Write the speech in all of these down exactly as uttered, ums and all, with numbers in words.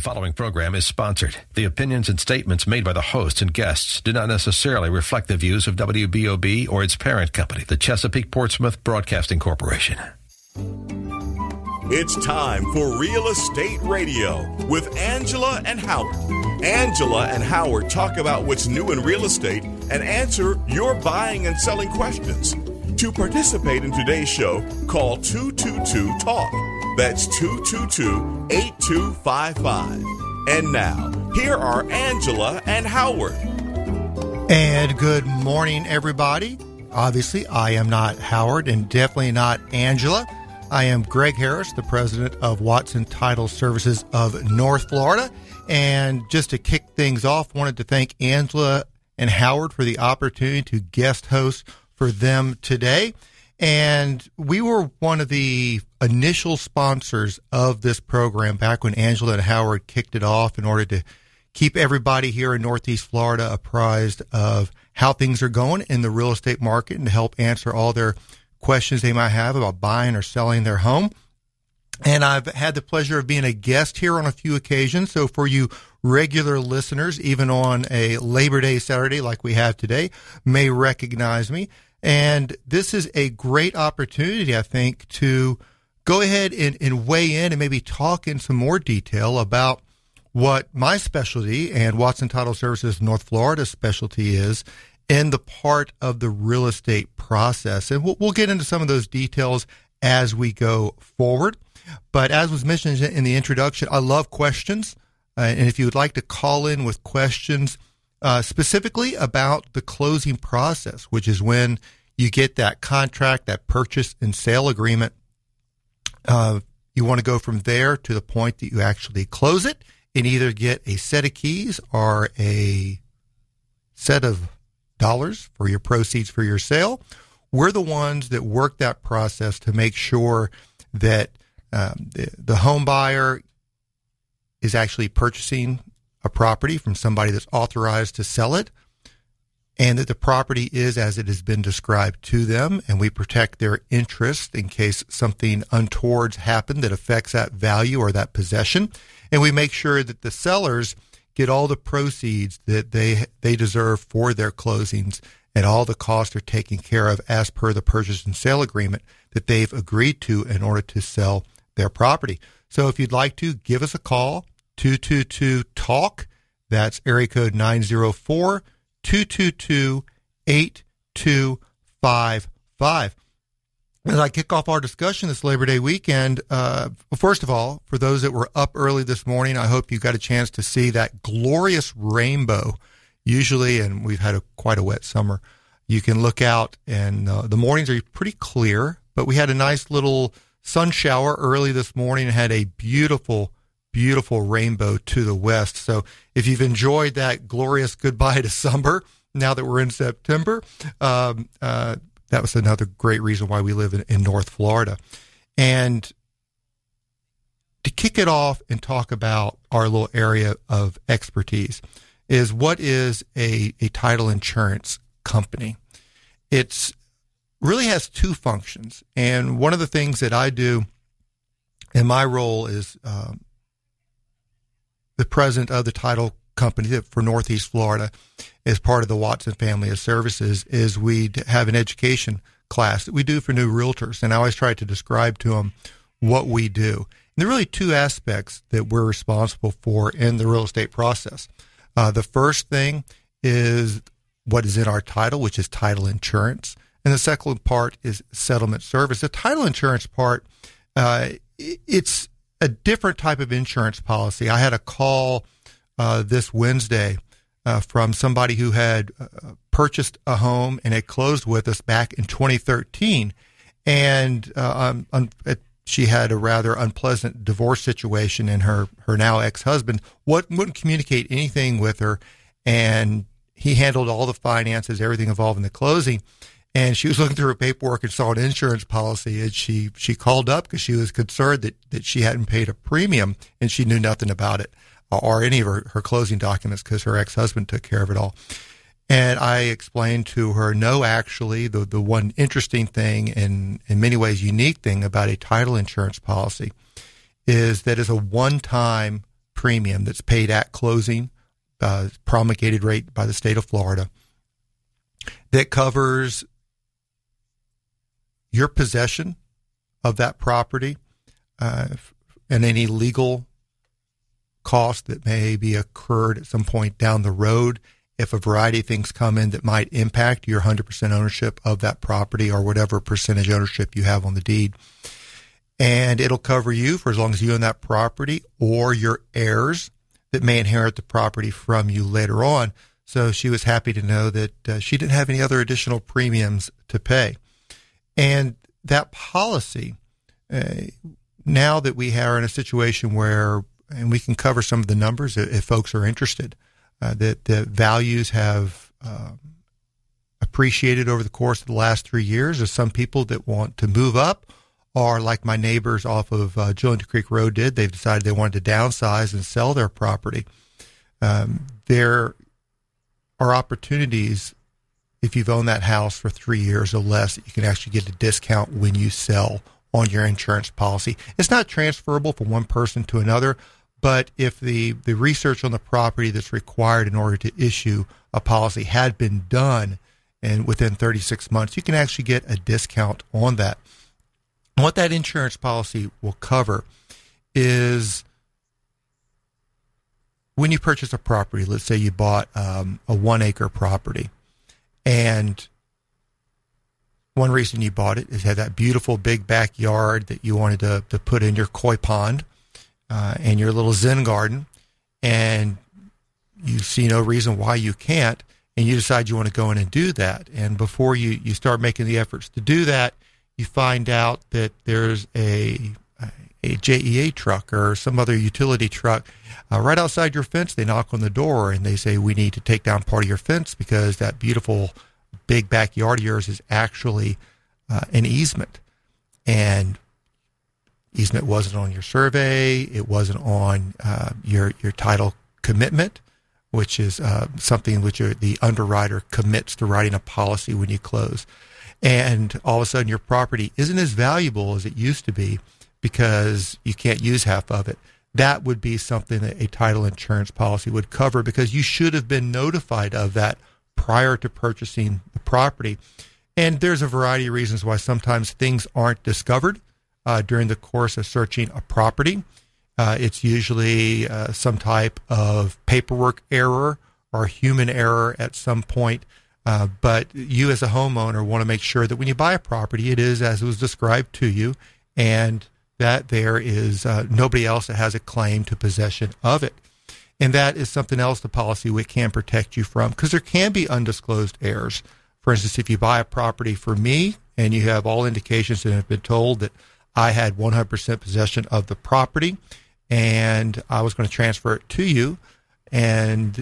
following program is sponsored. The opinions and statements made by the hosts and guests do not necessarily reflect the views of W B O B or its parent company, the Chesapeake Portsmouth Broadcasting Corporation. It's time for Real Estate Radio with Angela and Howard. Angela and Howard talk about what's new in real estate and answer your buying and selling questions. To participate in today's show, call two two two talk. That's two two two, eight two five five. And now, here are Angela and Howard. And good morning, everybody. Obviously, I am not Howard and definitely not Angela. I am Greg Harris, the president of Watson Title Services of North Florida. And just to kick things off, wanted to thank Angela and Howard for the opportunity to guest host for them today. And we were one of the initial sponsors of this program back when Angela and Howard kicked it off in order to keep everybody here in Northeast Florida apprised of how things are going in the real estate market and to help answer all their questions they might have about buying or selling their home. And I've had the pleasure of being a guest here on a few occasions. So for you regular listeners, even on a Labor Day Saturday like we have today, may recognize me. And this is a great opportunity, I think, to go ahead and, and weigh in and maybe talk in some more detail about what my specialty and Watson Title Services North Florida's specialty is in the part of the real estate process. And we'll, we'll get into some of those details as we go forward. But as was mentioned in the introduction, I love questions. Uh, and if you would like to call in with questions uh, specifically about the closing process, which is when you get that contract, that purchase and sale agreement, uh, you want to go from there to the point that you actually close it and either get a set of keys or a set of dollars for your proceeds for your sale. We're the ones that work that process to make sure that um, the, the home buyer is actually purchasing a property from somebody that's authorized to sell it, and that the property is as it has been described to them, and we protect their interest in case something untoward happened that affects that value or that possession. And we make sure that the sellers get all the proceeds that they they deserve for their closings, and all the costs are taken care of as per the purchase and sale agreement that they've agreed to in order to sell their property. So if you'd like to, give us a call, two two two talk. That's area code nine zero four, two two two, eight two five five. As I kick off our discussion this Labor Day weekend, uh, first of all, for those that were up early this morning, I hope you got a chance to see that glorious rainbow. Usually, and we've had a, quite a wet summer, you can look out and uh, the mornings are pretty clear, but we had a nice little sun shower early this morning and had a beautiful, beautiful rainbow to the west. So if you've enjoyed that glorious goodbye to summer, now that we're in September, um, uh, that was another great reason why we live in, in North Florida. And to kick it off and talk about our little area of expertise is what is a, a title insurance company. It's really has two functions. And one of the things that I do in my role is um, the president of the title company for Northeast Florida as part of the Watson family of services is we have an education class that we do for new realtors. And I always try to describe to them what we do. And there are really two aspects that we're responsible for in the real estate process. Uh, the first thing is what is in our title, which is title insurance. And the second part is settlement service. The title insurance part, uh, it's a different type of insurance policy. I had a call uh, this Wednesday uh, from somebody who had uh, purchased a home and had closed with us back in twenty thirteen. And uh, um, um, it, she had a rather unpleasant divorce situation, and her, her now ex-husband wouldn't, wouldn't communicate anything with her. And he handled all the finances, everything involved in the closing. And she was looking through her paperwork and saw an insurance policy, and she, she called up because she was concerned that, that she hadn't paid a premium, and she knew nothing about it or any of her, her closing documents because her ex-husband took care of it all. And I explained to her, no, actually, the, the one interesting thing and in many ways unique thing about a title insurance policy is that it's a one-time premium that's paid at closing, uh, promulgated rate by the state of Florida, that covers your possession of that property uh, and any legal cost that may be occurred at some point down the road if a variety of things come in that might impact your one hundred percent ownership of that property or whatever percentage ownership you have on the deed. And it'll cover you for as long as you own that property or your heirs that may inherit the property from you later on. So she was happy to know that uh, she didn't have any other additional premiums to pay. And that policy, uh, now that we are in a situation where, and we can cover some of the numbers if, if folks are interested, uh, that the values have uh, appreciated over the course of the last three years. There's some people that want to move up, or like my neighbors off of uh, Julington Creek Road did, they've decided they wanted to downsize and sell their property. Um, there are opportunities, if you've owned that house for three years or less, that you can actually get a discount when you sell on your insurance policy. It's not transferable from one person to another, but if the, the research on the property that's required in order to issue a policy had been done and within thirty-six months, you can actually get a discount on that. And what that insurance policy will cover is when you purchase a property, let's say you bought um, a one acre property, and one reason you bought it is it had that beautiful big backyard that you wanted to, to put in your koi pond uh, and your little Zen garden, and you see no reason why you can't, and you decide you want to go in and do that. And before you, you start making the efforts to do that, you find out that there's a a J E A truck or some other utility truck uh, right outside your fence. They knock on the door and they say, we need to take down part of your fence because that beautiful big backyard of yours is actually uh, an easement. And easement wasn't on your survey. It wasn't on uh, your, your title commitment, which is uh, something which the underwriter commits to writing a policy when you close. And all of a sudden your property isn't as valuable as it used to be because you can't use half of it. That would be something that a title insurance policy would cover, because you should have been notified of that prior to purchasing the property. And there's a variety of reasons why sometimes things aren't discovered uh, during the course of searching a property. Uh, it's usually uh, some type of paperwork error or human error at some point. Uh, but you as a homeowner want to make sure that when you buy a property, it is as it was described to you, and that there is uh, nobody else that has a claim to possession of it. And that is something else the policy can protect you from, because there can be undisclosed errors. For instance, if you buy a property for me and you have all indications that have been told that I had one hundred percent possession of the property and I was going to transfer it to you, and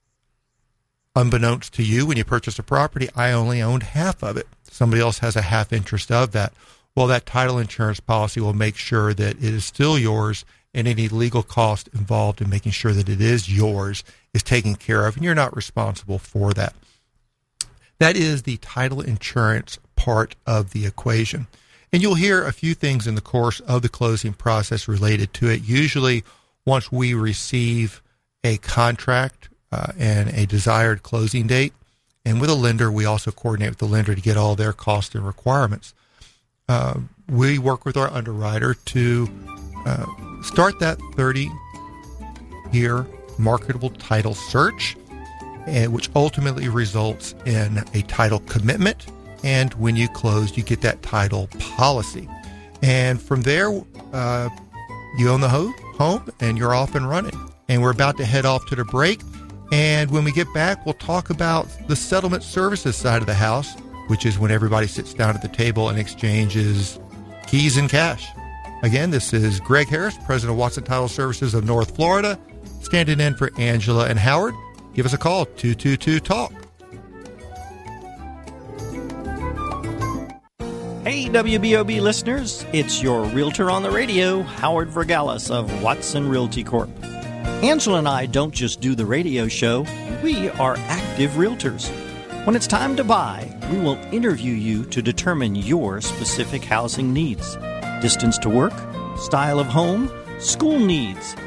unbeknownst to you, when you purchased a property, I only owned half of it. Somebody else has a half interest of that. Well, that title insurance policy will make sure that it is still yours, and any legal cost involved in making sure that it is yours is taken care of, and you're not responsible for that. That is the title insurance part of the equation. And you'll hear a few things in the course of the closing process related to it. Usually, once we receive a contract uh, and a desired closing date, and with a lender, we also coordinate with the lender to get all their costs and requirements. Uh, we work with our underwriter to uh, start that thirty-year marketable title search, and which ultimately results in a title commitment. And when you close, you get that title policy. And from there, uh, you own the ho- home and you're off and running. And we're about to head off to the break. And when we get back, we'll talk about the settlement services side of the house, which is when everybody sits down at the table and exchanges keys and cash. Again, this is Greg Harris, President of Watson Title Services of North Florida, standing in for Angela and Howard. Give us a call, two two two talk. Hey, W B O B listeners, it's your realtor on the radio, Howard Vergalis of Watson Realty Corp. Angela and I don't just do the radio show, we are active realtors. When it's time to buy, we will interview you to determine your specific housing needs. Distance to work, style of home, school needs,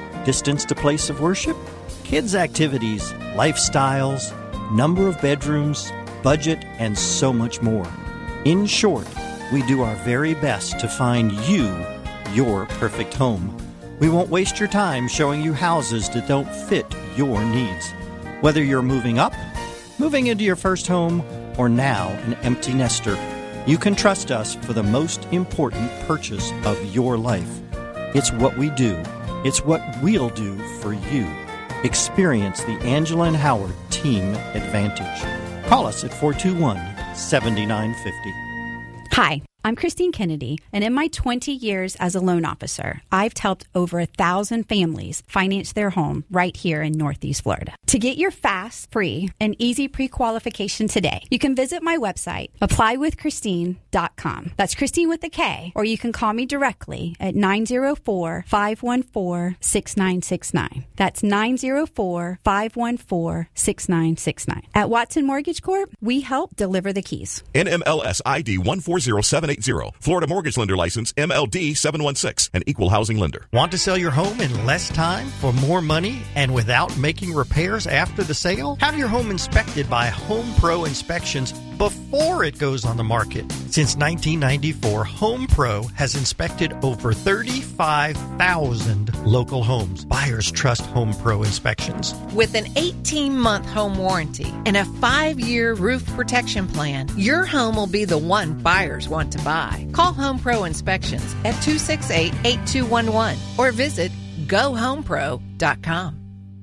Distance to place of worship? Kids' activities, lifestyles, number of bedrooms, budget, and so much more. In short, we do our very best to find you your perfect home. We won't waste your time showing you houses that don't fit your needs. Whether you're moving up, moving into your first home, or now an empty nester, you can trust us for the most important purchase of your life. It's what we do. It's what we'll do for you. Experience the Angela and Howard Team Advantage. Call us at four two one, seven nine five zero. Hi, I'm Christine Kennedy, and in my twenty years as a loan officer, I've helped over a thousand families finance their home right here in Northeast Florida. To get your fast, free, and easy pre-qualification today, you can visit my website, apply with christine dot com. That's Christine with a K, or you can call me directly at nine zero four, five one four, six nine six nine. That's nine zero four, five one four, six nine six nine. At Watson Mortgage Corp, we help deliver the keys. N M L S I D one four zero seven eight zero. Florida Mortgage Lender License M L D seven one six. An equal housing lender. Want to sell your home in less time for more money and without making repairs after the sale? Have your home inspected by Home Pro Inspections before it goes on the market. Since nineteen ninety-four, Home Pro has inspected over thirty-five thousand local homes. Buyers trust Home Pro Inspections. With an eighteen-month home warranty and a five-year roof protection plan, your home will be the one buyers want to buy. Call Home Pro Inspections at two six eight, eight two one one or visit go home pro dot com.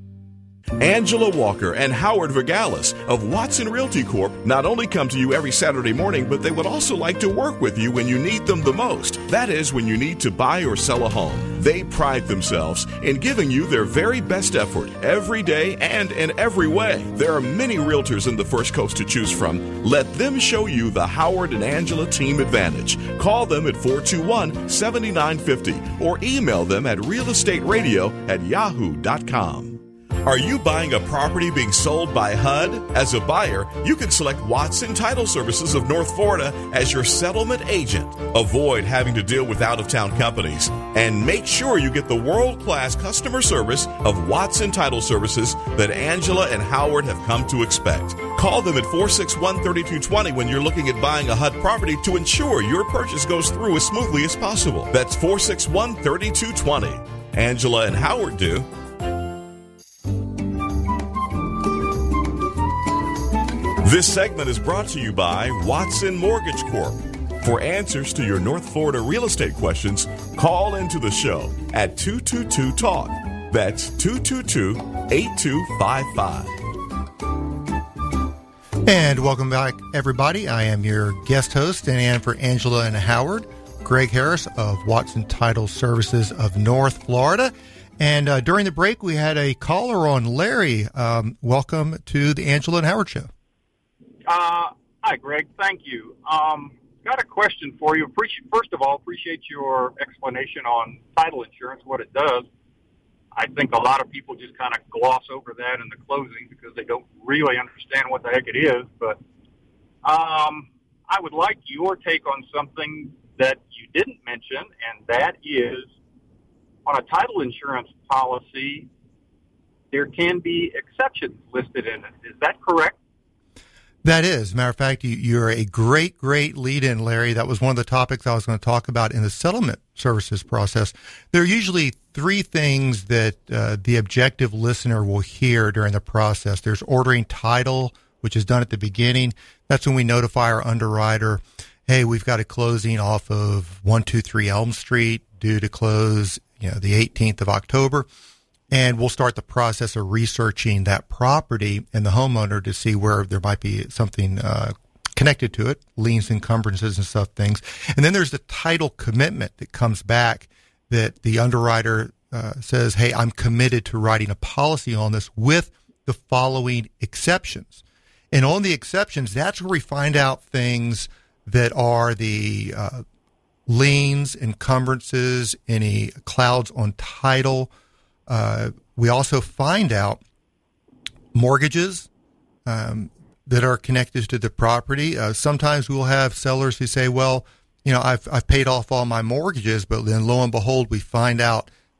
Angela Walker and Howard Vergalis of Watson Realty Corp not only come to you every Saturday morning, but they would also like to work with you when you need them the most. That is, when you need to buy or sell a home. They pride themselves in giving you their very best effort every day and in every way. There are many realtors in the First Coast to choose from. Let them show you the Howard and Angela Team Advantage. Call them at four two one, seven nine five zero or email them at real estate radio at yahoo dot com. Are you buying a property being sold by H U D? As a buyer, you can select Watson Title Services of North Florida as your settlement agent. Avoid having to deal with out-of-town companies. And make sure you get the world-class customer service of Watson Title Services that Angela and Howard have come to expect. Call them at four six one, three two two zero when you're looking at buying a H U D property to ensure your purchase goes through as smoothly as possible. That's four six one, three two two zero. Angela and Howard do. This segment is brought to you by Watson Mortgage Corp. For answers to your North Florida real estate questions, call into the show at two two two, talk. That's two two two, eight two five five. And welcome back, everybody. I am your guest host, standing in for Angela and Howard, Greg Harris of Watson Title Services of North Florida. And uh, during the break, we had a caller on, Larry. Um, welcome to the Angela and Howard Show. Uh, hi, Greg. Thank you. Um, got a question for you. Appreciate, first of all, appreciate your explanation on title insurance, what it does. I think a lot of people just kind of gloss over that in the closing because they don't really understand what the heck it is. But um, I would like your take on something that you didn't mention, and that is on a title insurance policy, there can be exceptions listed in it. Is that correct? That is. Matter of fact, you, you're a great, great lead-in, Larry. That was one of the topics I was going to talk about in the settlement services process. There are usually three things that uh, the objective listener will hear during the process. There's ordering title, which is done at the beginning. That's when we notify our underwriter, hey, we've got a closing off of one two three Elm Street due to close, you know, the eighteenth of October. And we'll start the process of researching that property and the homeowner to see where there might be something uh, connected to it, liens, encumbrances, and stuff, things. And then there's the title commitment that comes back that the underwriter uh, says, hey, I'm committed to writing a policy on this with the following exceptions. And on the exceptions, that's where we find out things that are the uh, liens, encumbrances, any clouds on title. Uh, we also find out mortgages um, that are connected to the property. Uh, sometimes we'll have sellers who say, well, you know, I've, I've paid off all my mortgages, but then lo and behold, we find out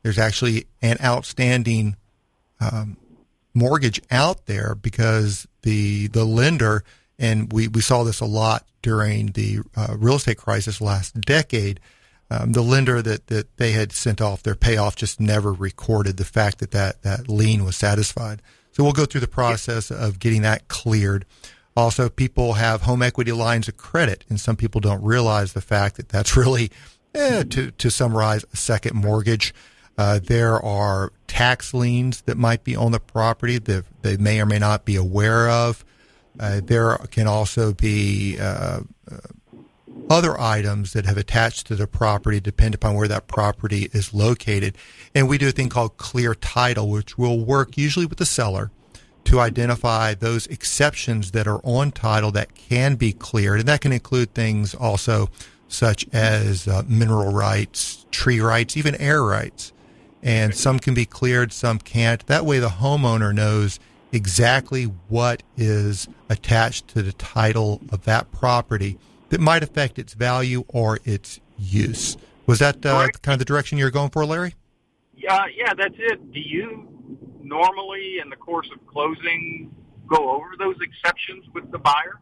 there's actually an outstanding um, mortgage out there because the the lender, and we, we saw this a lot during the uh, real estate crisis last decade, um, the lender that, that they had sent off their payoff just never recorded the fact that, that that lien was satisfied. So we'll go through the process of getting that cleared. Also, people have home equity lines of credit, and some people don't realize the fact that that's really, eh, to, to summarize, a second mortgage. Uh, there are tax liens that might be on the property that they may or may not be aware of. Uh, there can also be uh, uh, other items that have attached to the property, depending upon where that property is located. And we do a thing called clear title, which will work usually with the seller to identify those exceptions that are on title that can be cleared. And that can include things also such as uh, mineral rights, tree rights, even air rights. And some can be cleared, some can't. That way the homeowner knows exactly what is attached to the title of that property that might affect its value or its use. Was that uh, kind of the direction you're going for, Larry? Yeah, yeah, that's it. Do you normally, in the course of closing, go over those exceptions with the buyer?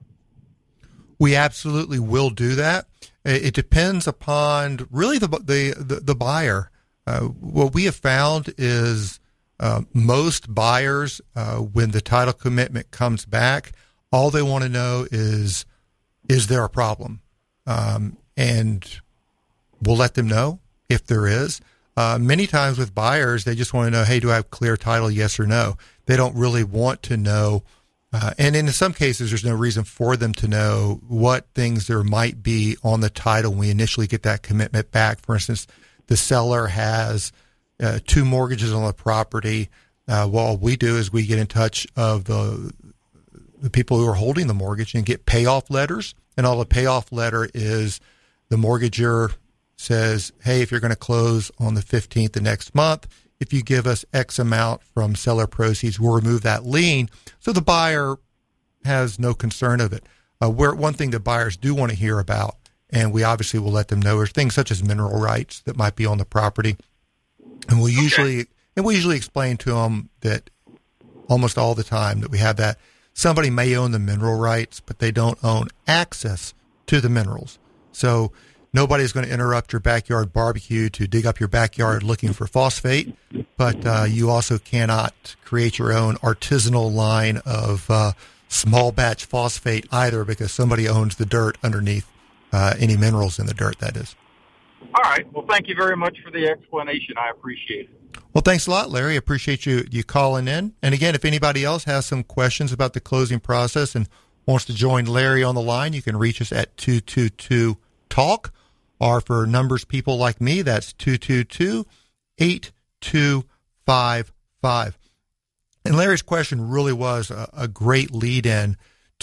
We absolutely will do that. It depends upon really the the the, the buyer. Uh, what we have found is uh, most buyers, uh, when the title commitment comes back, all they want to know is, is there a problem? Um, and we'll let them know if there is. Uh, many times with buyers, they just want to know, hey, do I have clear title, yes or no? They don't really want to know. Uh, and in some cases, there's no reason for them to know what things there might be on the title when we initially get that commitment back. For instance, the seller has uh, two mortgages on the property. Uh, well, all we do is we get in touch of the the people who are holding the mortgage and get payoff letters. And all the payoff letter is the mortgager says, hey, if you're going to close on the fifteenth of next month, if you give us X amount from seller proceeds, we'll remove that lien. So the buyer has no concern of it. Uh, where one thing that buyers do want to hear about, and we obviously will let them know, are things such as mineral rights that might be on the property. And we usually, okay. and we usually explain to them that almost all the time that we have that somebody may own the mineral rights, but they don't own access to the minerals. So nobody's going to interrupt your backyard barbecue to dig up your backyard looking for phosphate, but uh, you also cannot create your own artisanal line of uh, small batch phosphate either, because somebody owns the dirt underneath uh, any minerals in the dirt, that is. All right. Well, thank you very much for the explanation. I appreciate it. Well, thanks a lot, Larry. Appreciate you you calling in. And again, if anybody else has some questions about the closing process and wants to join Larry on the line, you can reach us at two two two talk. Or for numbers people like me, that's two two two, eight two five five. And Larry's question really was a, a great lead-in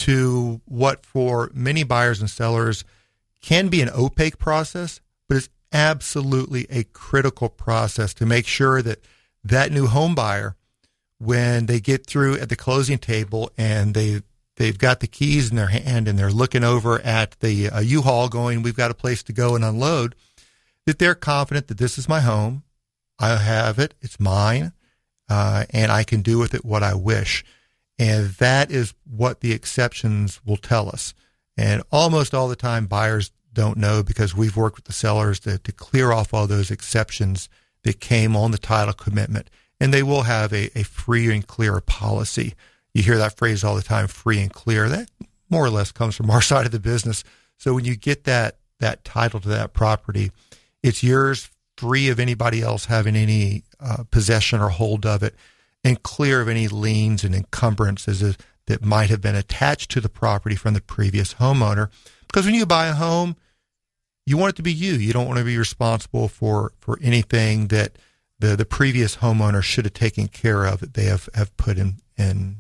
to what for many buyers and sellers can be an opaque process, but it's absolutely a critical process to make sure that that new home buyer, when they get through at the closing table and they they've got the keys in their hand and they're looking over at the uh, U-Haul going, we've got a place to go and unload, that they're confident that this is my home, I have it, it's mine, uh, and I can do with it what I wish. And that is what the exceptions will tell us. And almost all the time, buyers don't know, because we've worked with the sellers to, to clear off all those exceptions that came on the title commitment. And they will have a, a free and clear policy. You hear that phrase all the time, free and clear. That more or less comes from our side of the business. So when you get that that title to that property, it's yours, free of anybody else having any uh, possession or hold of it, and clear of any liens and encumbrances that might have been attached to the property from the previous homeowner. Because when you buy a home, you want it to be you. You don't want to be responsible for, for anything that the, the previous homeowner should have taken care of that they have, have put in, in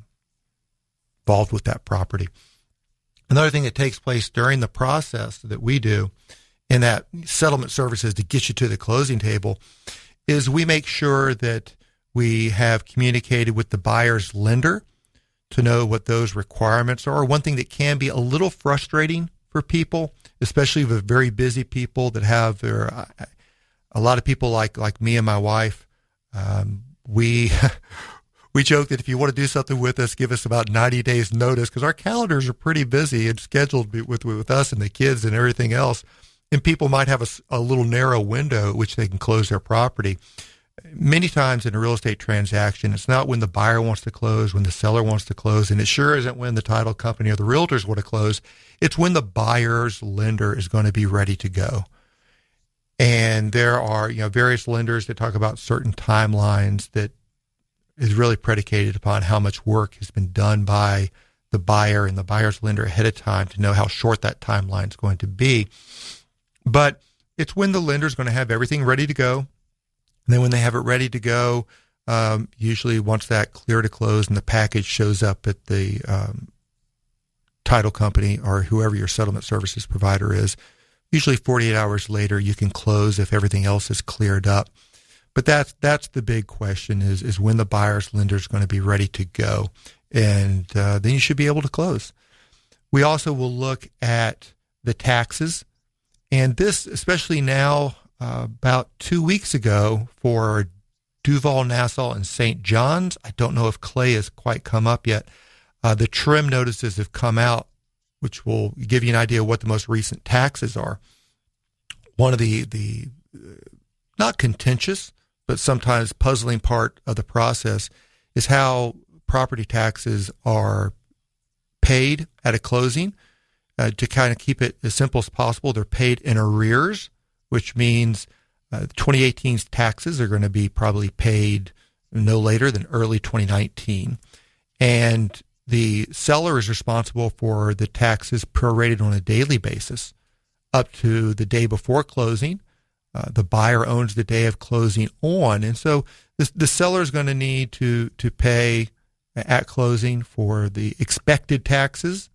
involved with that property. Another thing that takes place during the process that we do in that settlement services to get you to the closing table is we make sure that we have communicated with the buyer's lender to know what those requirements are. One thing that can be a little frustrating for people, especially with very busy people that have their, a lot of people like, like me and my wife Um, we we joke that if you want to do something with us, give us about ninety days notice, because our calendars are pretty busy and scheduled with, with us and the kids and everything else. And people might have a, a little narrow window at which they can close their property. Many times in a real estate transaction, it's not when the buyer wants to close, when the seller wants to close, and it sure isn't when the title company or the realtors want to close. It's when the buyer's lender is going to be ready to go. And there are, you know, various lenders that talk about certain timelines that is really predicated upon how much work has been done by the buyer and the buyer's lender ahead of time to know how short that timeline is going to be. But it's when the lender is going to have everything ready to go. And then when they have it ready to go, um, usually once that clear to close and the package shows up at the um, title company or whoever your settlement services provider is, usually forty-eight hours later, you can close if everything else is cleared up. But that's that's the big question is, is when the buyer's lender is going to be ready to go. And uh, then you should be able to close. We also will look at the taxes. And this, especially now, uh, about two weeks ago for Duval, Nassau, and Saint John's, I don't know if Clay has quite come up yet, uh, the trim notices have come out, which will give you an idea of what the most recent taxes are. One of the, the not contentious, but sometimes puzzling part of the process is how property taxes are paid at a closing. Uh, to kind of keep it as simple as possible, they're paid in arrears, which means uh, twenty eighteen's taxes are going to be probably paid no later than early twenty nineteen. And the seller is responsible for the taxes prorated on a daily basis up to the day before closing. Uh, the buyer owns the day of closing on. And so the, the seller is going to need to, to pay at closing for the expected taxes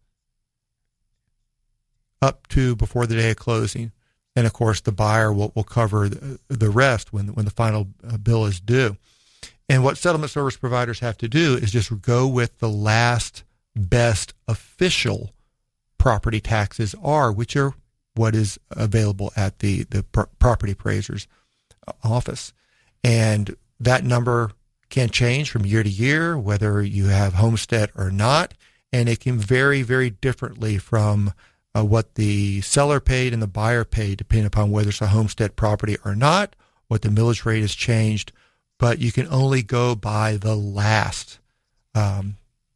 up to before the day of closing. And, of course, the buyer will, will cover the, the rest when, when the final bill is due. And what settlement service providers have to do is just go with the last best official property taxes are, which are what is available at the, the pr- property appraiser's office. And that number can change from year to year, whether you have homestead or not. And it can vary very differently from uh, what the seller paid and the buyer paid, depending upon whether it's a homestead property or not, what the millage rate has changed. But you can only go by the last um,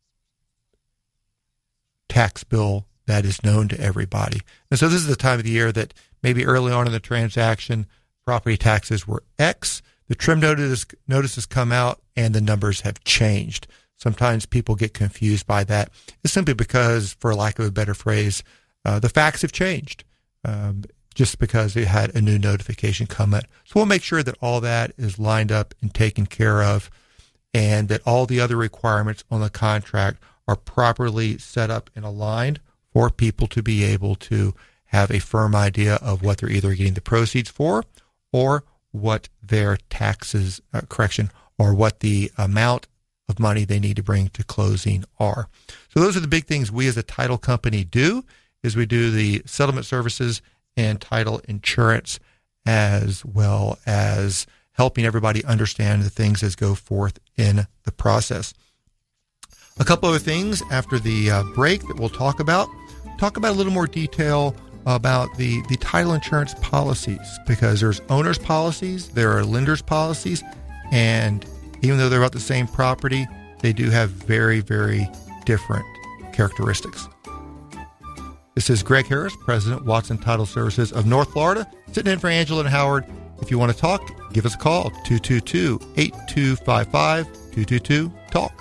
tax bill that is known to everybody. And so this is the time of the year that maybe early on in the transaction, property taxes were X. The trim notice, notices come out and the numbers have changed. Sometimes people get confused by that. It's simply because, for lack of a better phrase, uh, the facts have changed. Um, just because they had a new notification come in. So we'll make sure that all that is lined up and taken care of, and that all the other requirements on the contract are properly set up and aligned for people to be able to have a firm idea of what they're either getting the proceeds for or what their taxes, uh, correction, or what the amount of money they need to bring to closing are. So those are the big things we as a title company do, is we do the settlement services and title insurance, as well as helping everybody understand the things as go forth in the process. A couple other things after the uh, break that we'll talk about. Talk about a little more detail about the, the title insurance policies, because there's owner's policies, there are lender's policies, and even though they're about the same property, they do have very, very different characteristics. This is Greg Harris, President, Watson Title Services of North Florida, sitting in for Angela and Howard. If you want to talk, give us a call, two two two, eight two five five, two two two, talk.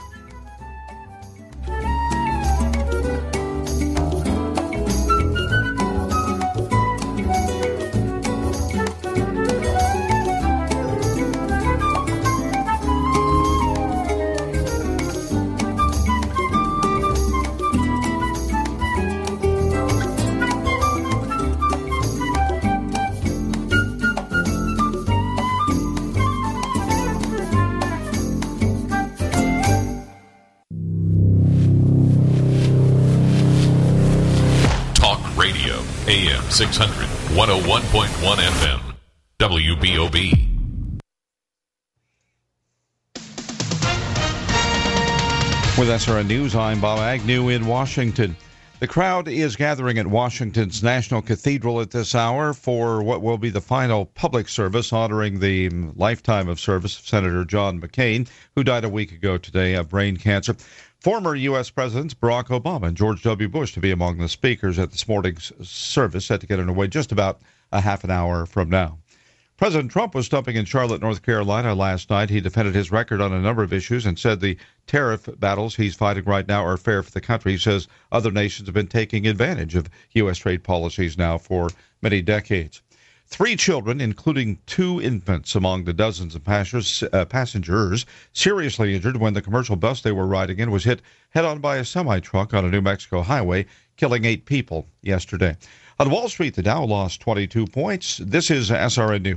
A M six hundred, one oh one point one F M, W B O B. With S R N News, I'm Bob Agnew in Washington. The crowd is gathering at Washington's National Cathedral at this hour for what will be the final public service honoring the lifetime of service of Senator John McCain, who died a week ago today of brain cancer. Former U S Presidents Barack Obama and George W. Bush to be among the speakers at this morning's service, set to get underway just about a half an hour from now. President Trump was stumping in Charlotte, North Carolina last night. He defended his record on a number of issues and said the tariff battles he's fighting right now are fair for the country. He says other nations have been taking advantage of U S trade policies now for many decades. Three children, including two infants among the dozens of passengers, uh, passengers seriously injured when the commercial bus they were riding in was hit head-on by a semi-truck on a New Mexico highway, killing eight people yesterday. On Wall Street, the Dow lost twenty-two points. This is S R N News.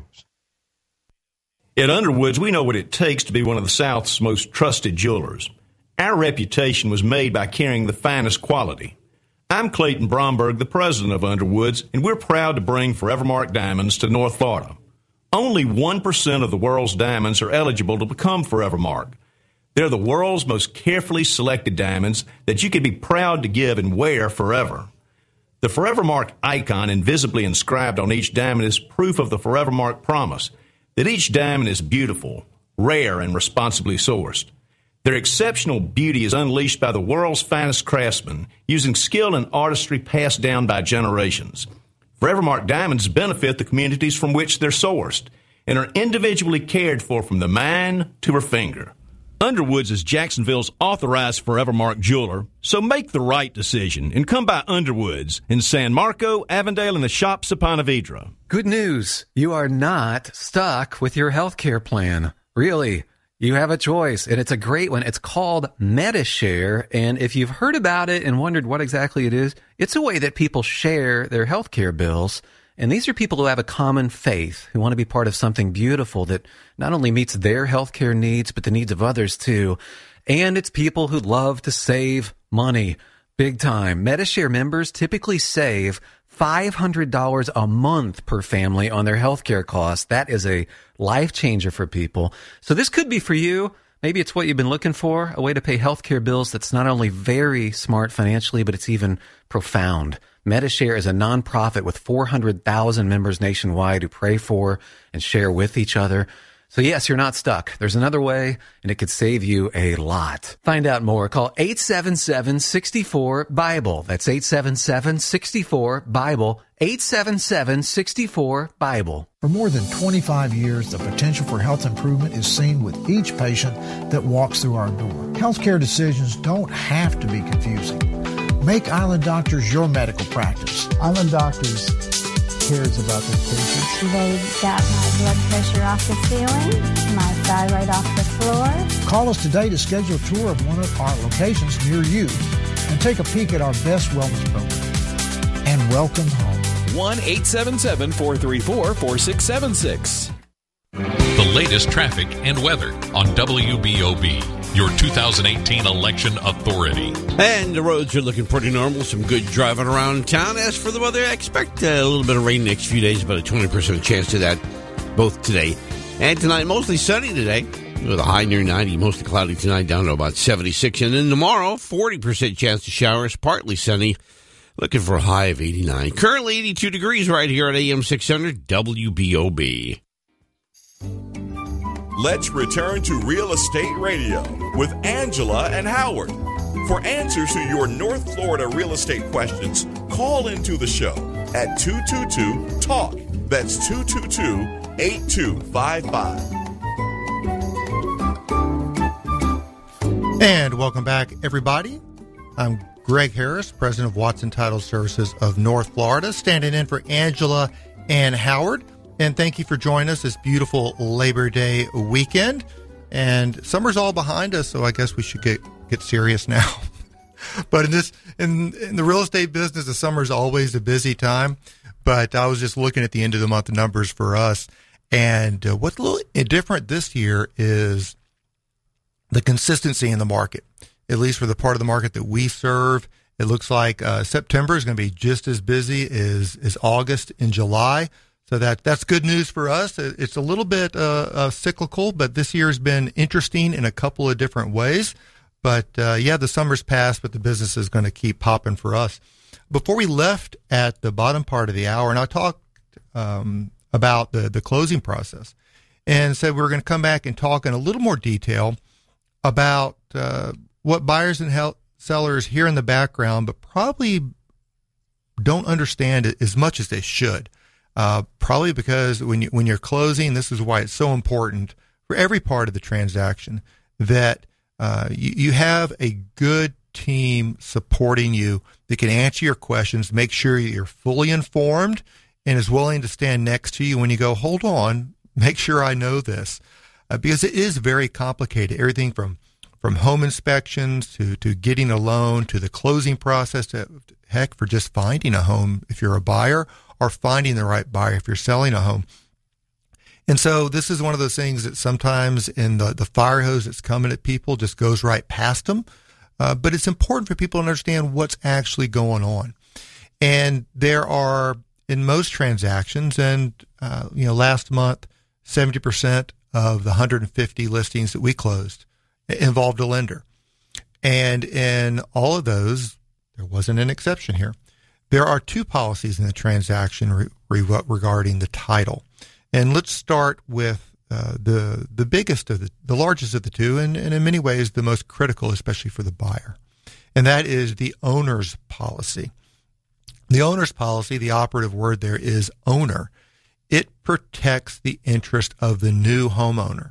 At Underwoods, we know what it takes to be one of the South's most trusted jewelers. Our reputation was made by carrying the finest quality. I'm Clayton Bromberg, the president of Underwoods, and we're proud to bring Forevermark diamonds to North Florida. Only one percent of the world's diamonds are eligible to become Forevermark. They're the world's most carefully selected diamonds that you can be proud to give and wear forever. The Forevermark icon invisibly inscribed on each diamond is proof of the Forevermark promise that each diamond is beautiful, rare, and responsibly sourced. Their exceptional beauty is unleashed by the world's finest craftsmen using skill and artistry passed down by generations. Forevermark diamonds benefit the communities from which they're sourced and are individually cared for from the mine to her finger. Underwoods is Jacksonville's authorized Forevermark jeweler, so make the right decision and come by Underwoods in San Marco, Avondale, and the Shops of Ponte Vedra. Good news. You are not stuck with your health care plan. Really. You have a choice, and it's a great one. It's called Medi-Share, and if you've heard about it and wondered what exactly it is, it's a way that people share their health care bills. And these are people who have a common faith, who want to be part of something beautiful that not only meets their healthcare needs, but the needs of others too. And it's people who love to save money big time. Medi-Share members typically save five hundred dollars a month per family on their healthcare costs. That is a life changer for people. So this could be for you. Maybe it's what you've been looking for, a way to pay healthcare bills that's not only very smart financially, but it's even profound. Medi-Share is a nonprofit with four hundred thousand members nationwide who pray for and share with each other. So yes, you're not stuck. There's another way, and it could save you a lot. Find out more. Call eight seven seven, six four, BIBLE. That's eight seven seven, six four, BIBLE. eight seven seven, six four, BIBLE. For more than twenty-five years, the potential for health improvement is seen with each patient that walks through our door. Healthcare decisions don't have to be confusing. Make Island Doctors your medical practice. Island Doctors cares about their patients. They got my blood pressure off the ceiling, my thyroid off the floor. Call us today to schedule a tour of one of our locations near you and take a peek at our best wellness program. And welcome home. one eight seven seven, four three four, four six seven six. The latest traffic and weather on W B O B, your two thousand eighteen election authority. And the roads are looking pretty normal. Some good driving around town. As for the weather, I expect a little bit of rain next few days, about a twenty percent chance of that both today and tonight. Mostly sunny today with a high near ninety. Mostly cloudy tonight, down to about seventy-six. And then tomorrow, forty percent chance of showers, partly sunny. Looking for a high of eighty-nine. Currently eighty-two degrees right here at A M six hundred W B O B. Let's return to Real Estate Radio with Angela and Howard. For answers to your North Florida real estate questions, call into the show at two two two, TALK. That's two two two, eight two five five. And welcome back, everybody. I'm Greg Harris, president of Watson Title Services of North Florida, standing in for Angela and Howard. And thank you for joining us this beautiful Labor Day weekend. And summer's all behind us, so I guess we should get, get serious now. But in this in, in the real estate business, the summer's always a busy time. But I was just looking at the end of the month numbers for us. And uh, what's a little different this year is the consistency in the market, at least for the part of the market that we serve. It looks like uh, September is going to be just as busy as, as August and July. So that that's good news for us. It's a little bit uh, uh, cyclical, but this year has been interesting in a couple of different ways. But, uh, yeah, the summer's passed, but the business is going to keep popping for us. Before we left at the bottom part of the hour, and I talked um, about the, the closing process and said we were going to come back and talk in a little more detail about uh, what buyers and hel- sellers hear in the background, but probably don't understand it as much as they should. Uh, probably because when you, when you're closing, this is why it's so important for every part of the transaction that uh, you, you have a good team supporting you that can answer your questions, make sure you're fully informed, and is willing to stand next to you when you go, hold on, make sure I know this. Uh, because it is very complicated. Everything from, from home inspections to, to getting a loan to the closing process, to, heck, for just finding a home if you're a buyer or finding the right buyer if you're selling a home. And so this is one of those things that sometimes in the, the fire hose that's coming at people just goes right past them. Uh, but it's important for people to understand what's actually going on. And there are, in most transactions, and, uh, you know, last month, seventy percent of the one hundred fifty listings that we closed involved a lender. And in all of those, there wasn't an exception here. There are two policies in the transaction re- re- regarding the title. And let's start with uh, the the biggest of the, the largest of the two, and, and in many ways the most critical, especially for the buyer. And that is the owner's policy. The owner's policy, the operative word there is owner. It protects the interest of the new homeowner.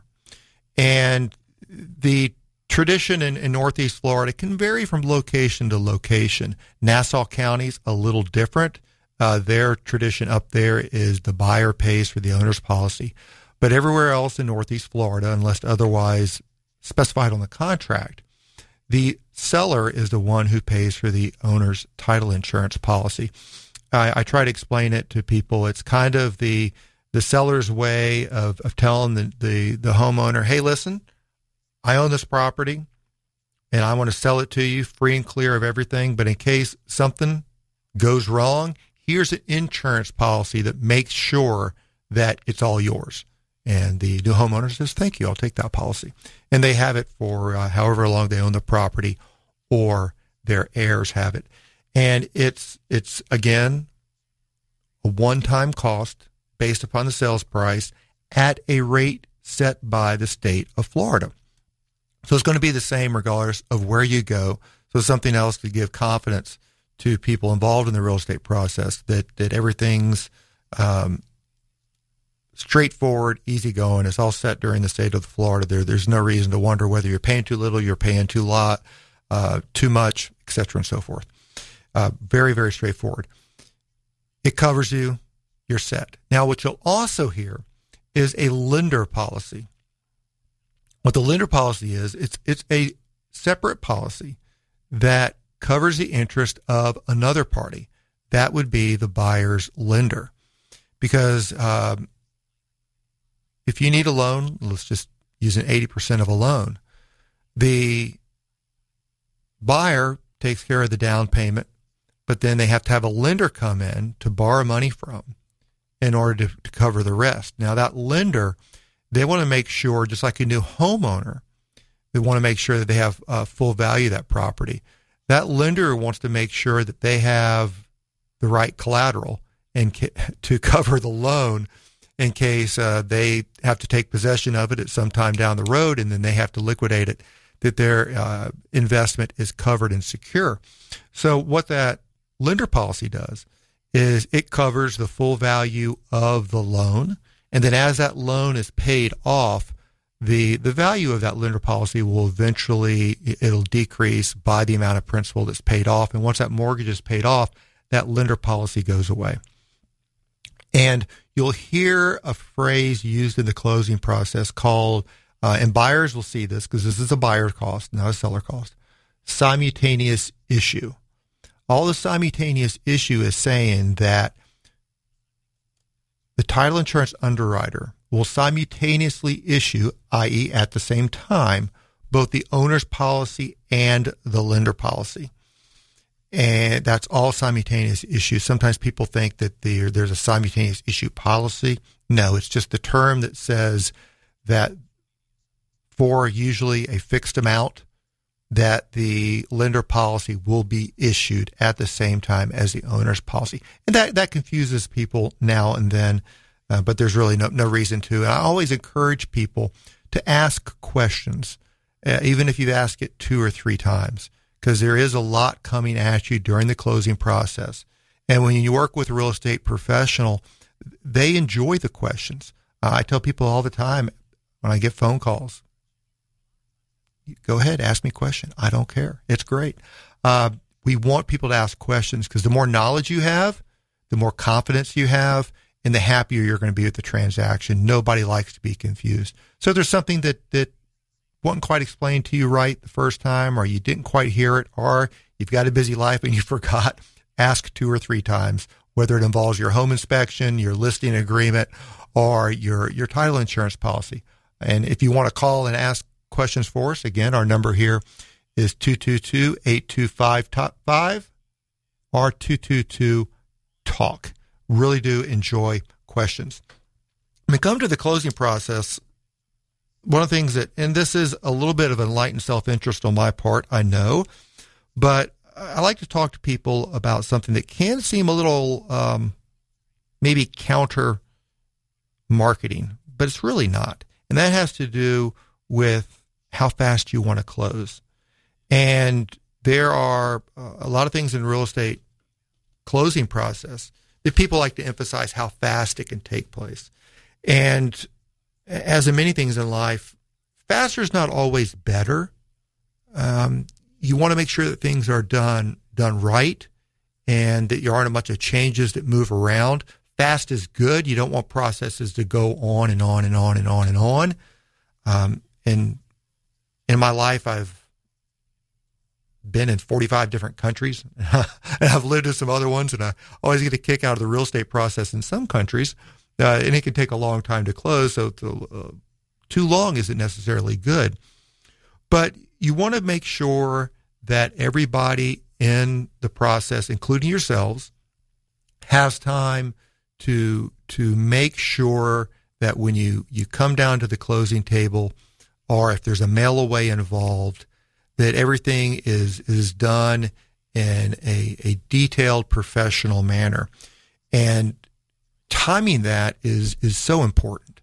And the tradition in, in Northeast Florida can vary from location to location. Nassau County's a little different. Uh, their tradition up there is the buyer pays for the owner's policy. But everywhere else in Northeast Florida, unless otherwise specified on the contract, the seller is the one who pays for the owner's title insurance policy. I, I try to explain it to people. It's kind of the the seller's way of, of telling the, the, the homeowner, hey, listen, I own this property and I want to sell it to you free and clear of everything. But in case something goes wrong, here's an insurance policy that makes sure that it's all yours. And the new homeowner says, thank you, I'll take that policy. And they have it for uh, however long they own the property, or their heirs have it. And it's, it's again, a one-time cost based upon the sales price at a rate set by the state of Florida. So it's going to be the same regardless of where you go. So something else to give confidence to people involved in the real estate process that, that everything's um, straightforward, easygoing. It's all set during the state of Florida. There, there's no reason to wonder whether you're paying too little, you're paying too lot, uh, too much, et cetera, and so forth. Uh, very, very straightforward. It covers you. You're set. Now, what you'll also hear is a lender policy. What the lender policy is, it's it's a separate policy that covers the interest of another party. That would be the buyer's lender. Because um, if you need a loan, let's just use an eighty percent of a loan, the buyer takes care of the down payment, but then they have to have a lender come in to borrow money from in order to, to cover the rest. Now, that lender, they want to make sure, just like a new homeowner, they want to make sure that they have uh, full value of that property. That lender wants to make sure that they have the right collateral and ca- to cover the loan in case uh, they have to take possession of it at some time down the road, and then they have to liquidate it, that their uh, investment is covered and secure. So what that lender policy does is it covers the full value of the loan. And then as that loan is paid off, the, the value of that lender policy will eventually, it'll decrease by the amount of principal that's paid off. And once that mortgage is paid off, that lender policy goes away. And you'll hear a phrase used in the closing process called, uh, and buyers will see this because this is a buyer cost, not a seller cost, simultaneous issue. All the simultaneous issue is saying that the title insurance underwriter will simultaneously issue, that is at the same time, both the owner's policy and the lender policy. And that's all simultaneous issue. Sometimes people think that the, there's a simultaneous issue policy. No, it's just the term that says that for usually a fixed amount, that the lender policy will be issued at the same time as the owner's policy. And that, that confuses people now and then, uh, but there's really no, no reason to. And I always encourage people to ask questions, uh, even if you ask it two or three times, because there is a lot coming at you during the closing process. And when you work with a real estate professional, they enjoy the questions. Uh, I tell people all the time when I get phone calls, go ahead, ask me a question. I don't care. It's great. Uh, we want people to ask questions because the more knowledge you have, the more confidence you have, and the happier you're going to be with the transaction. Nobody likes to be confused. So if there's something that, that wasn't quite explained to you right the first time, or you didn't quite hear it, or you've got a busy life and you forgot, ask two or three times, whether it involves your home inspection, your listing agreement, or your, your title insurance policy. And if you want to call and ask questions for us, again, our number here is two two two, eight two five, top five or two two two, talk. Really do enjoy questions. When we come to the closing process, one of the things that, and this is a little bit of enlightened self-interest on my part, I know, but I like to talk to people about something that can seem a little um, maybe counter marketing, but it's really not. And that has to do with how fast you want to close. And there are a lot of things in real estate closing process that people like to emphasize how fast it can take place. And as in many things in life, faster is not always better. Um, you want to make sure that things are done done right and that there aren't a bunch of changes that move around. Fast is good. You don't want processes to go on and on and on and on and on. Um, and in my life, I've been in forty-five different countries, and I've lived in some other ones, and I always get a kick out of the real estate process in some countries, uh, and it can take a long time to close, so to, uh, too long isn't necessarily good. But you want to make sure that everybody in the process, including yourselves, has time to to make sure that when you, you come down to the closing table, or if there's a mail away involved, that everything is is done in a, a detailed, professional manner. And timing that is is so important.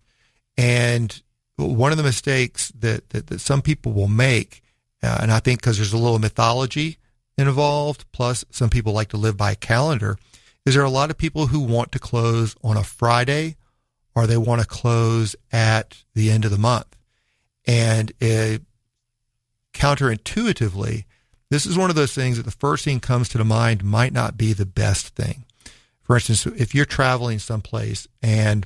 And one of the mistakes that, that, that some people will make, uh, and I think because there's a little mythology involved, plus some people like to live by a calendar, is there are a lot of people who want to close on a Friday, or they want to close at the end of the month. And it, counterintuitively, this is one of those things that the first thing comes to the mind might not be the best thing. For instance, if you're traveling someplace and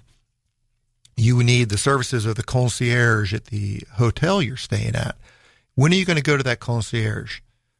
you need the services of the concierge at the hotel you're staying at, when are you going to go to that concierge?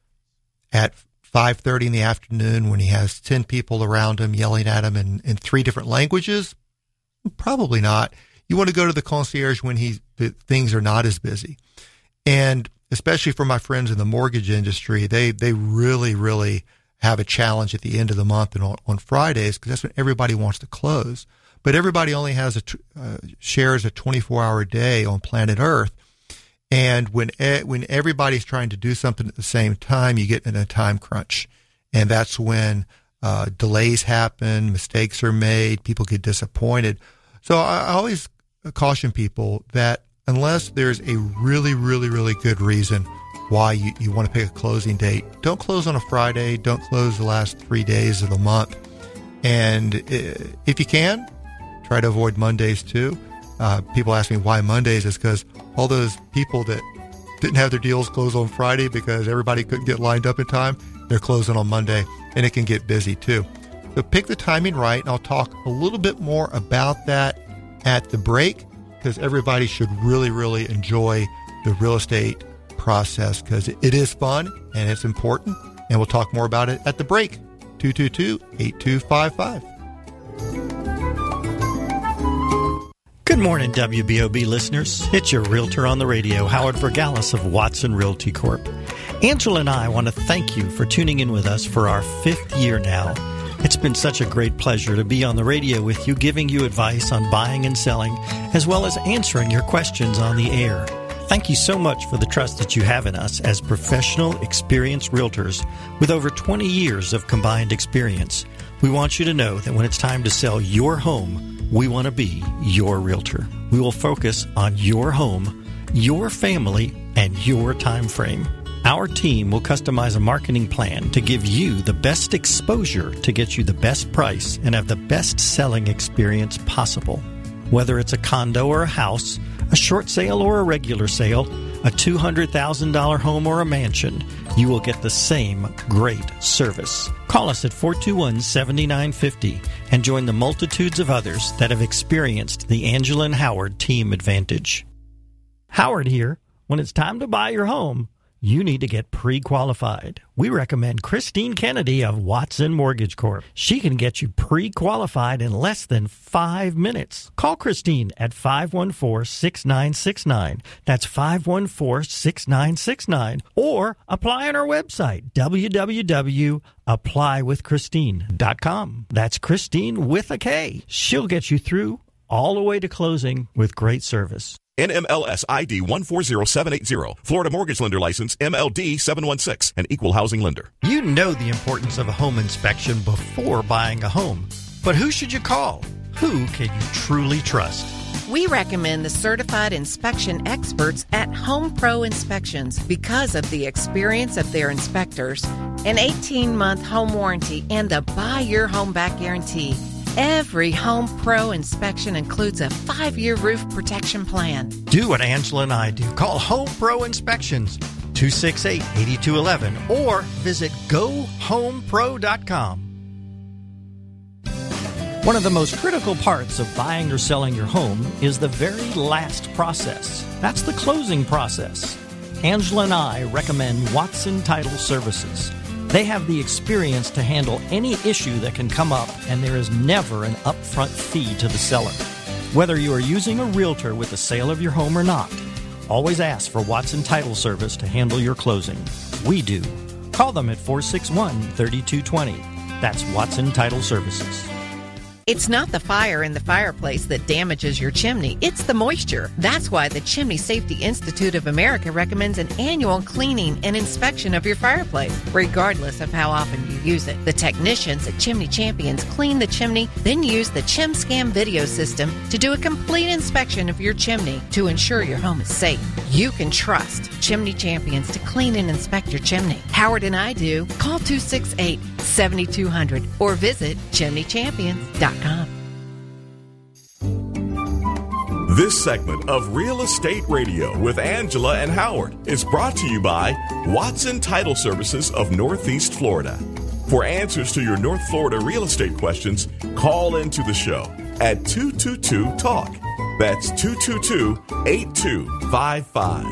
At five thirty in the afternoon when he has ten people around him yelling at him in, in three different languages? Probably not. You want to go to the concierge when he the, things are not as busy. And especially for my friends in the mortgage industry, they, they really, really have a challenge at the end of the month and on, on Fridays, because that's when everybody wants to close. But everybody only has a uh, shares a twenty-four hour day on planet Earth. And when when everybody's trying to do something at the same time, you get in a time crunch. And that's when uh, delays happen, mistakes are made, people get disappointed. So I always caution people that unless there's a really, really, really good reason why you, you want to pick a closing date, don't close on a Friday, don't close the last three days of the month. And if you can, try to avoid Mondays too. Uh, people ask me why Mondays. Is because all those people that didn't have their deals close on Friday because everybody couldn't get lined up in time, they're closing on Monday, and it can get busy too. So pick the timing right, and I'll talk a little bit more about that at the break, because everybody should really, really enjoy the real estate process, because it is fun and it's important, and we'll talk more about it at the break. two two two, eight two five five. Good morning, W B O B listeners. It's your Realtor on the Radio, Howard Vergalis of Watson Realty Corp. Angela and I want to thank you for tuning in with us for our fifth year now. It's been such a great pleasure to be on the radio with you, giving you advice on buying and selling, as well as answering your questions on the air. Thank you so much for the trust that you have in us as professional, experienced realtors with over twenty years of combined experience. We want you to know that when it's time to sell your home, we want to be your realtor. We will focus on your home, your family, and your time frame. Our team will customize a marketing plan to give you the best exposure to get you the best price and have the best selling experience possible. Whether it's a condo or a house, a short sale or a regular sale, a two hundred thousand dollars home or a mansion, you will get the same great service. Call us at four two one, seven nine five zero and join the multitudes of others that have experienced the Angela and Howard team advantage. Howard here. When it's time to buy your home, you need to get pre-qualified. We recommend Christine Kennedy of Watson Mortgage Corp. She can get you pre-qualified in less than five minutes. Call Christine at five one four, six nine six nine. That's five one four, six nine six nine. Or apply on our website, w w w dot apply with christine dot com. That's Christine with a K. She'll get you through all the way to closing with great service. N M L S I D one four zero seven eight zero. Florida Mortgage Lender License M L D seven one six. An equal housing lender. You know the importance of a home inspection before buying a home. But who should you call? Who can you truly trust? We recommend the certified inspection experts at Home Pro Inspections because of the experience of their inspectors, an eighteen-month home warranty, and the Buy Your Home Back guarantee. Every Home Pro inspection includes a five-year roof protection plan. Do what Angela and I do. Call Home Pro Inspections, two six eight, eight two one one, or visit go home pro dot com. One of the most critical parts of buying or selling your home is the very last process. That's the closing process. Angela and I recommend Watson Title Services. They have the experience to handle any issue that can come up, and there is never an upfront fee to the seller. Whether you are using a realtor with the sale of your home or not, always ask for Watson Title Service to handle your closing. We do. Call them at four six one, three two two zero. That's Watson Title Services. It's not the fire in the fireplace that damages your chimney. It's the moisture. That's why the Chimney Safety Institute of America recommends an annual cleaning and inspection of your fireplace, regardless of how often you use it. The technicians at Chimney Champions clean the chimney, then use the ChimScam video system to do a complete inspection of your chimney to ensure your home is safe. You can trust Chimney Champions to clean and inspect your chimney. Howard and I do. Call two six eight, seven two zero zero or visit chimney champions dot com. This segment of Real Estate Radio with Angela and Howard is brought to you by Watson Title Services of Northeast Florida. For answers to your North Florida real estate questions, call into the show at two two two talk. That's two two two, eight two five five.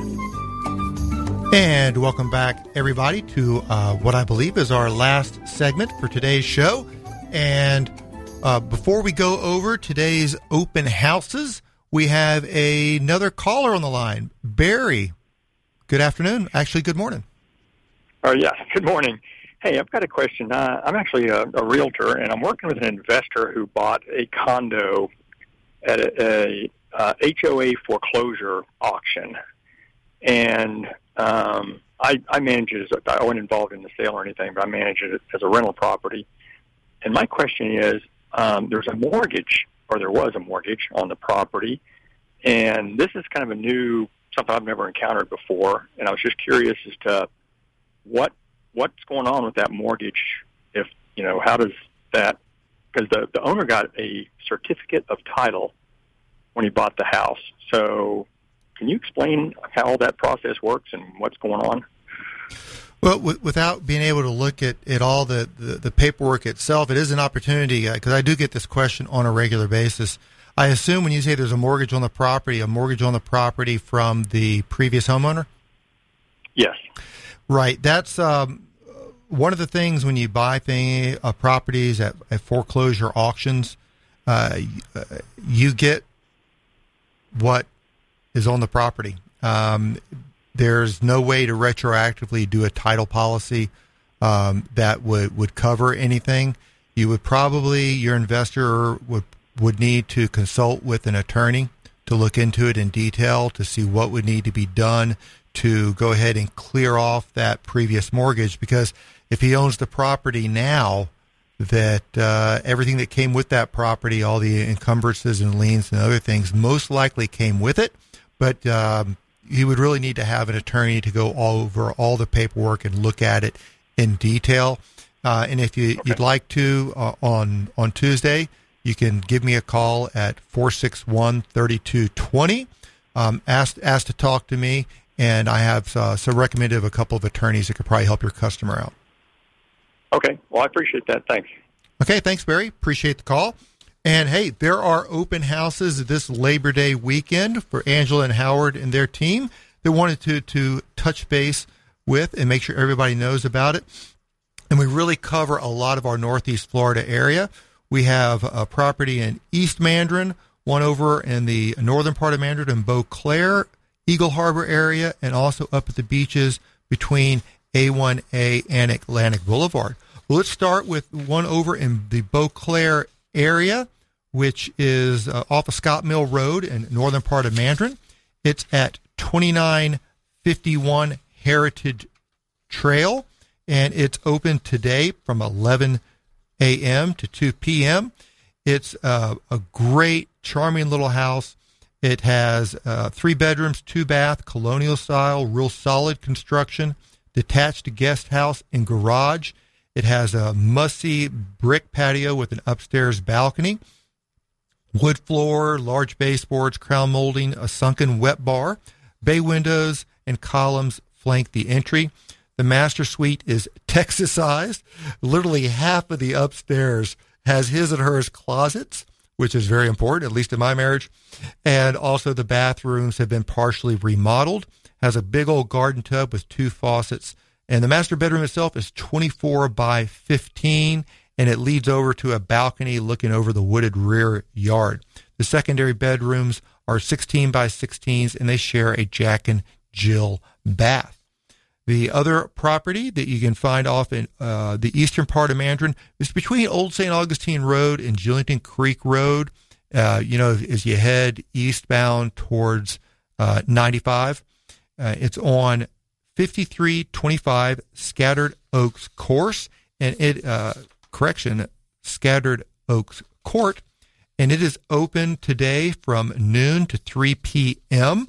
And welcome back, everybody, to uh, what I believe is our last segment for today's show. And uh, before we go over today's open houses, we have a, another caller on the line. Barry, good afternoon. Actually, good morning. Oh, yeah, good morning. Hey, I've got a question. Uh, I'm actually a, a realtor, and I'm working with an investor who bought a condo at a, a uh, H O A foreclosure auction. And um, I, I manage it as, I wasn't involved in the sale or anything, but I manage it as a rental property. And my question is, um, there's a mortgage, or there was a mortgage on the property, and this is kind of a new, something I've never encountered before, and I was just curious as to what what's going on with that mortgage. If, you know, how does that, because the, the owner got a certificate of title when he bought the house. So can you explain how all that process works and what's going on? Well, w- without being able to look at, at all the, the, the paperwork itself, it is an opportunity, because uh, I do get this question on a regular basis. I assume when you say there's a mortgage on the property, a mortgage on the property from the previous homeowner? Yes. Right. That's um, one of the things when you buy thing, uh, properties at, at foreclosure auctions, uh, you get what is on the property. Um, there's no way to retroactively do a title policy um, that would, would cover anything. You would probably, your investor would would need to consult with an attorney to look into it in detail to see what would need to be done to go ahead and clear off that previous mortgage. Because if he owns the property now, that uh, everything that came with that property, all the encumbrances and liens and other things, most likely came with it. But um, he would really need to have an attorney to go all over all the paperwork and look at it in detail. Uh, and if you, okay. you'd like to, uh, on on Tuesday, you can give me a call at four six one, three two two zero. Um, ask, ask to talk to me, and I have uh, some recommended of a couple of attorneys that could probably help your customer out. Okay. Well, I appreciate that. Thanks. Okay. Thanks, Barry. Appreciate the call. And, hey, there are open houses this Labor Day weekend for Angela and Howard and their team. They wanted to, to touch base with and make sure everybody knows about it. And we really cover a lot of our Northeast Florida area. We have a property in East Mandarin, one over in the northern part of Mandarin in Beauclair, Eagle Harbor area, and also up at the beaches between A one A and Atlantic Boulevard. Well, let's start with one over in the Beauclair area, which is uh, off of Scott Mill Road in northern part of Mandarin. It's at twenty-nine fifty-one Heritage Trail, and it's open today from eleven a.m. to two p.m. It's uh, a great, charming little house. It has uh, three bedrooms, two bath, colonial style, real solid construction, detached guest house and garage. It has a must-see brick patio with an upstairs balcony, wood floor, large baseboards, crown molding, a sunken wet bar, bay windows, and columns flank the entry. The master suite is Texas-sized. Literally half of the upstairs has his and hers closets, which is very important, at least in my marriage. And also the bathrooms have been partially remodeled. Has a big old garden tub with two faucets. And the master bedroom itself is twenty-four by fifteen, and it leads over to a balcony looking over the wooded rear yard. The secondary bedrooms are sixteen by sixteens, and they share a Jack and Jill bath. The other property that you can find off in uh, the eastern part of Mandarin is between Old Saint Augustine Road and Gillington Creek Road. Uh, you know, as you head eastbound towards uh, ninety-five, uh, it's on fifty-three twenty-five Scattered Oaks Course, and it uh, correction Scattered Oaks Court, and it is open today from noon to three p.m.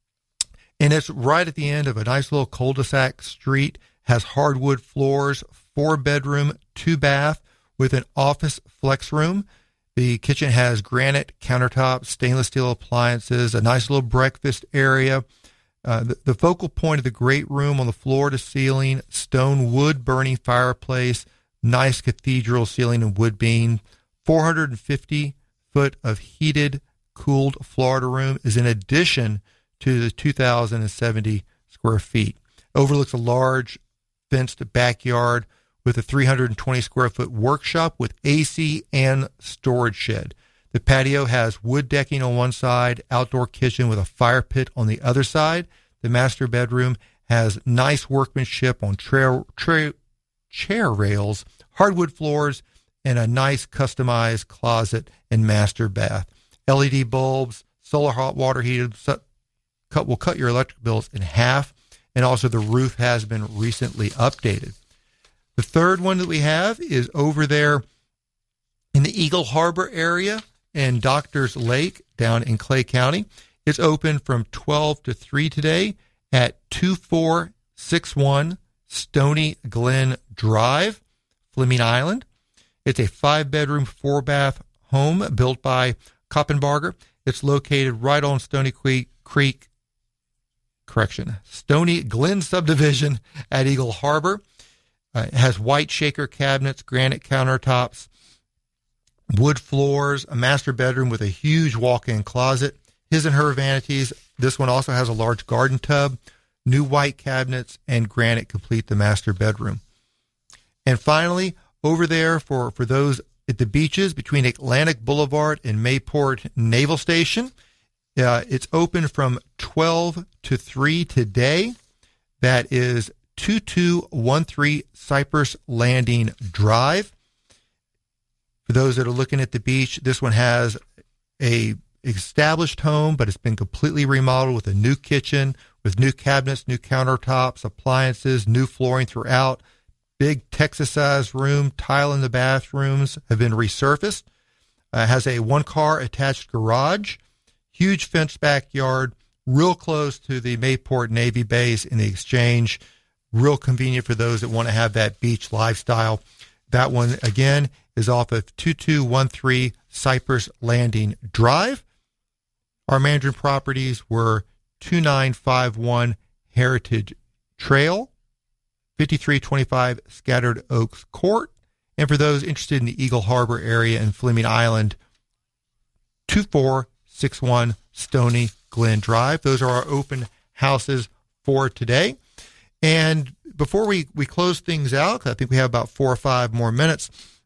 And it's right at the end of a nice little cul-de-sac street, has hardwood floors, four bedroom, two bath with an office flex room. The kitchen has granite countertops, stainless steel appliances, a nice little breakfast area. Uh, the, the focal point of the great room on the floor to ceiling, stone wood burning fireplace, nice cathedral ceiling and wood beam, four hundred fifty foot of heated, cooled Florida room is in addition to the two thousand seventy square feet. Overlooks a large fenced backyard with a three hundred twenty square foot workshop with A C and storage shed. The patio has wood decking on one side, outdoor kitchen with a fire pit on the other side. The master bedroom has nice workmanship on tra- tra- chair rails, hardwood floors, and a nice customized closet and master bath. L E D bulbs, solar hot water heated, cut will cut your electric bills in half, and also the roof has been recently updated. The third one that we have is over there in the Eagle Harbor area and Doctors Lake down in Clay County. It's open from twelve to three today at two four six one Stony Glen Drive, Fleming Island. It's a five-bedroom, four-bath home built by Koppenbarger. It's located right on Stony Creek, Creek correction, Stony Glen subdivision at Eagle Harbor. Uh, it has white shaker cabinets, granite countertops, wood floors, a master bedroom with a huge walk-in closet, his and her vanities. This one also has a large garden tub, new white cabinets, and granite complete the master bedroom. And finally, over there for, for those at the beaches between Atlantic Boulevard and Mayport Naval Station, uh, it's open from twelve to three today. That is two two one three Cypress Landing Drive. For those that are looking at the beach, this one has a established home, but it's been completely remodeled with a new kitchen, with new cabinets, new countertops, appliances, new flooring throughout. Big Texas-sized room, tile in the bathrooms have been resurfaced. Uh, has a one-car attached garage, huge fenced backyard, real close to the Mayport Navy base in the Exchange. Real convenient for those that want to have that beach lifestyle. That one, again, is off of two two one three Cypress Landing Drive. Our Mandarin properties were two nine five one Heritage Trail, fifty-three twenty-five Scattered Oaks Court. And for those interested in the Eagle Harbor area and Fleming Island, two four six one Stony Glen Drive. Those are our open houses for today. And before we, we close things out, I think we have about four or five more minutes,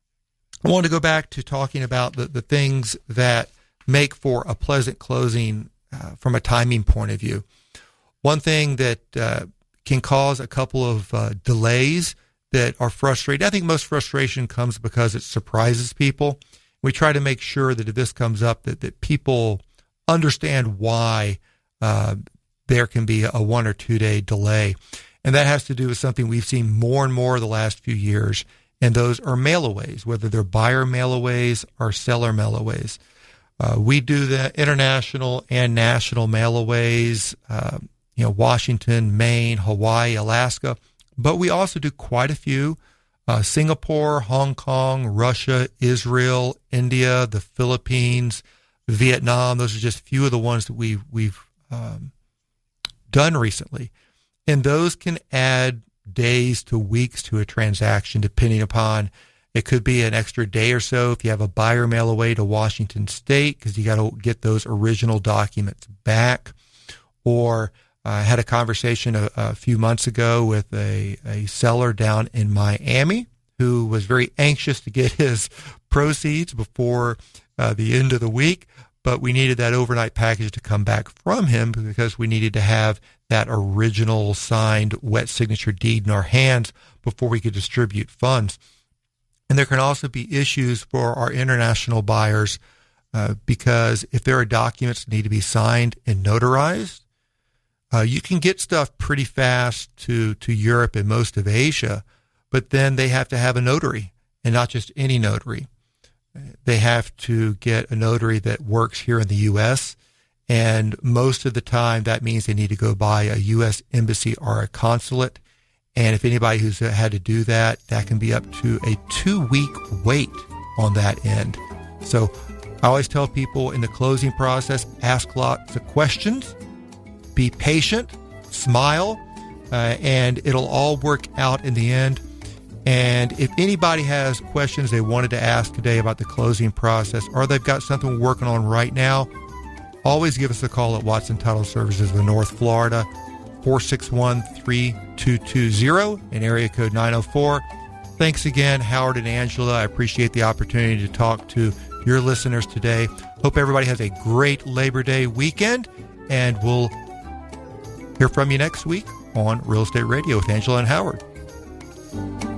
I want to go back to talking about the, the things that make for a pleasant closing uh, from a timing point of view. One thing that uh, can cause a couple of uh, delays that are frustrating. I think most frustration comes because it surprises people. We try to make sure that if this comes up, that, that people understand why uh, there can be a one or two day delay. And that has to do with something we've seen more and more the last few years, and those are mailaways, whether they're buyer mailaways or seller mailaways. Uh, we do the international and national mailaways, uh, you know, Washington, Maine, Hawaii, Alaska, but we also do quite a few, uh, Singapore, Hong Kong, Russia, Israel, India, the Philippines, Vietnam. Those are just a few of the ones that we've, we've um, done recently. And those can add days to weeks to a transaction, depending upon, it could be an extra day or so if you have a buyer mail away to Washington State, because you got to get those original documents back. Or I uh, had a conversation a, a few months ago with a, a seller down in Miami who was very anxious to get his proceeds before uh, the end of the week, but we needed that overnight package to come back from him because we needed to have that original signed wet signature deed in our hands before we could distribute funds. And there can also be issues for our international buyers uh, because if there are documents that need to be signed and notarized, uh, you can get stuff pretty fast to, to Europe and most of Asia, but then they have to have a notary, and not just any notary. They have to get a notary that works here in the U S, and most of the time that means they need to go by a U S embassy or a consulate. And if anybody who's had to do that, that can be up to a two-week wait on that end. So I always tell people in the closing process, ask lots of questions, be patient, smile, uh, and it'll all work out in the end. And if anybody has questions they wanted to ask today about the closing process, or they've got something we're working on right now, always give us a call at Watson Title Services of North Florida, four six one, three two two zero and area code nine oh four. Thanks again, Howard and Angela. I appreciate the opportunity to talk to your listeners today. Hope everybody has a great Labor Day weekend, and we'll hear from you next week on Real Estate Radio with Angela and Howard.